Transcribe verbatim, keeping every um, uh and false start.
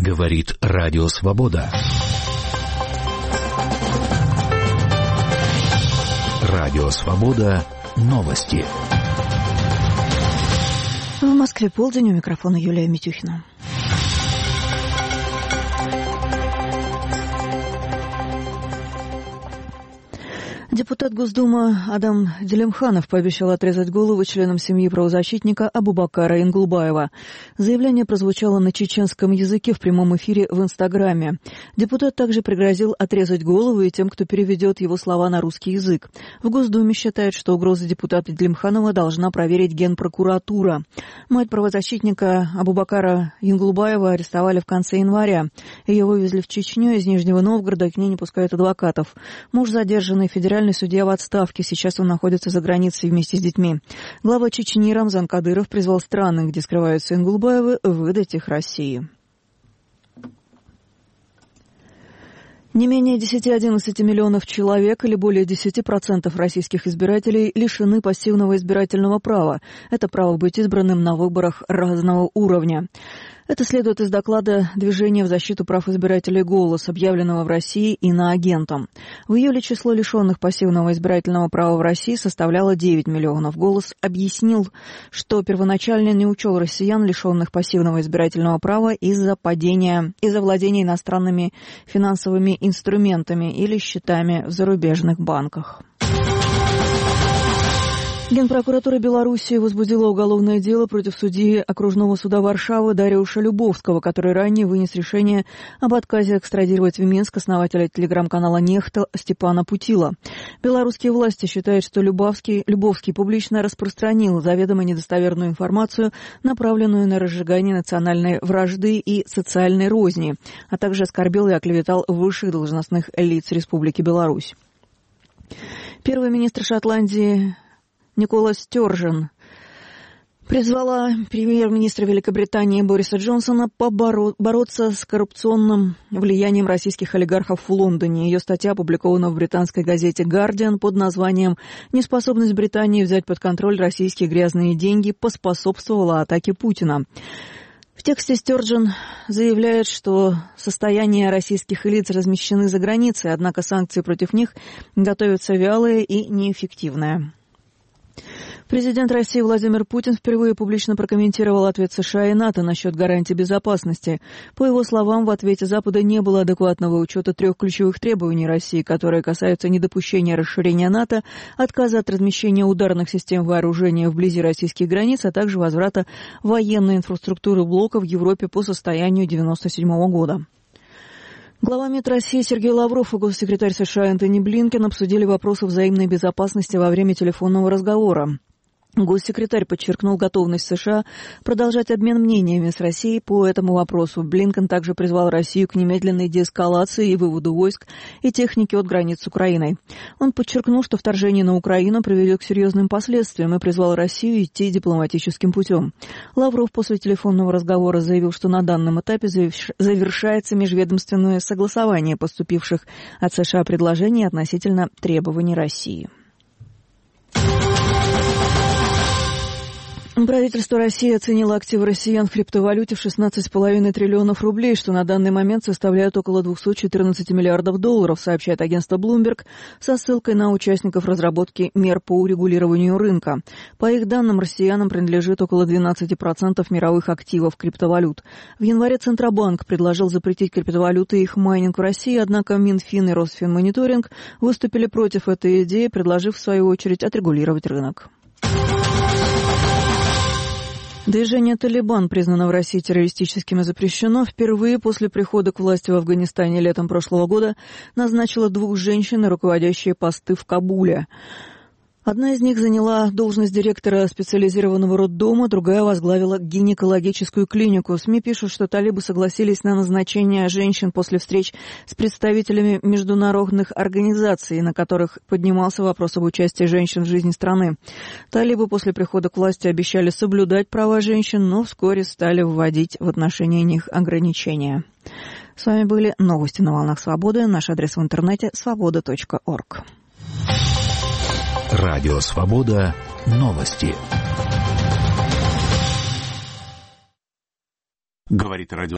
Говорит Радио Свобода. Радио Свобода. Новости. В Москве полдень, у микрофона Юлия Митюхина. Депутат Госдумы Адам Делимханов пообещал отрезать голову членам семьи правозащитника Абубакара Инглубаева. Заявление прозвучало на чеченском языке в прямом эфире в Инстаграме. Депутат также пригрозил отрезать голову и тем, кто переведет его слова на русский язык. В Госдуме считают, что угрозы депутата Делимханова должна проверить Генпрокуратура. Мать правозащитника Абубакара Инглубаева арестовали в конце января. Ее вывезли в Чечню из Нижнего Новгорода, и к ней не пускают адвокатов. Муж задержанный федеральный судья в отставке. Сейчас он находится за границей вместе с детьми. Глава Чечни Рамзан Кадыров призвал страны, где скрываются Инглубаевы, выдать их России. Не менее десять-одиннадцать миллионов человек или более десять процентов российских избирателей лишены пассивного избирательного права. Это право быть избранным на выборах разного уровня. Это следует из доклада Движения в защиту прав избирателей «Голос», объявленного в России иноагентом. В июле число лишенных пассивного избирательного права в России составляло девять миллионов. «Голос» объяснил, что первоначально не учел россиян, лишенных пассивного избирательного права из-за падения, из-за владения иностранными финансовыми инструментами или счетами в зарубежных банках. Генпрокуратура Беларуси возбудила уголовное дело против судьи окружного суда Варшавы Дариуша Любовского, который ранее вынес решение об отказе экстрадировать в Минск основателя телеграм-канала «Нехта» Степана Путила. Белорусские власти считают, что Любовский, Любовский публично распространил заведомо недостоверную информацию, направленную на разжигание национальной вражды и социальной розни, а также оскорбил и оклеветал высших должностных лиц Республики Беларусь. Первый министр Шотландии Никола Стёрджен призвала премьер-министра Великобритании Бориса Джонсона поборо- бороться с коррупционным влиянием российских олигархов в Лондоне. Ее статья опубликована в британской газете «Гардиан» под названием «Неспособность Британии взять под контроль российские грязные деньги поспособствовала атаке Путина». В тексте Стёрджен заявляет, что состояния российских лиц размещены за границей, однако санкции против них готовятся вялые и неэффективные. Президент России Владимир Путин впервые публично прокомментировал ответ США и НАТО насчет гарантий безопасности. По его словам, в ответе Запада не было адекватного учета трех ключевых требований России, которые касаются недопущения расширения НАТО, отказа от размещения ударных систем вооружения вблизи российских границ, а также возврата военной инфраструктуры блока в Европе по состоянию девяносто седьмого года. Глава МИД России Сергей Лавров и госсекретарь США Энтони Блинкен обсудили вопросы взаимной безопасности во время телефонного разговора. Госсекретарь подчеркнул готовность США продолжать обмен мнениями с Россией по этому вопросу. Блинкен также призвал Россию к немедленной деэскалации и выводу войск и техники от границ с Украиной. Он подчеркнул, что вторжение на Украину приведет к серьезным последствиям и призвал Россию идти дипломатическим путем. Лавров после телефонного разговора заявил, что на данном этапе завершается межведомственное согласование поступивших от США предложений относительно требований России. Правительство России оценило активы россиян в криптовалюте в шестнадцать целых пять десятых триллионов рублей, что на данный момент составляет около двести четырнадцать миллиардов долларов, сообщает агентство Bloomberg со ссылкой на участников разработки мер по урегулированию рынка. По их данным, россиянам принадлежит около двенадцать процентов мировых активов криптовалют. В январе Центробанк предложил запретить криптовалюты и их майнинг в России, однако Минфин и Росфинмониторинг выступили против этой идеи, предложив в свою очередь отрегулировать рынок. Движение «Талибан» признано в России террористическим и запрещено. Впервые после прихода к власти в Афганистане летом прошлого года назначило двух женщин на руководящие посты в Кабуле. Одна из них заняла должность директора специализированного роддома, другая возглавила гинекологическую клинику. СМИ пишут, что талибы согласились на назначение женщин после встреч с представителями международных организаций, на которых поднимался вопрос об участии женщин в жизни страны. Талибы после прихода к власти обещали соблюдать права женщин, но вскоре стали вводить в отношении них ограничения. С вами были новости на волнах свободы. Наш адрес в интернете свобода точка орг. Радио Свобода. Новости. Говорит радио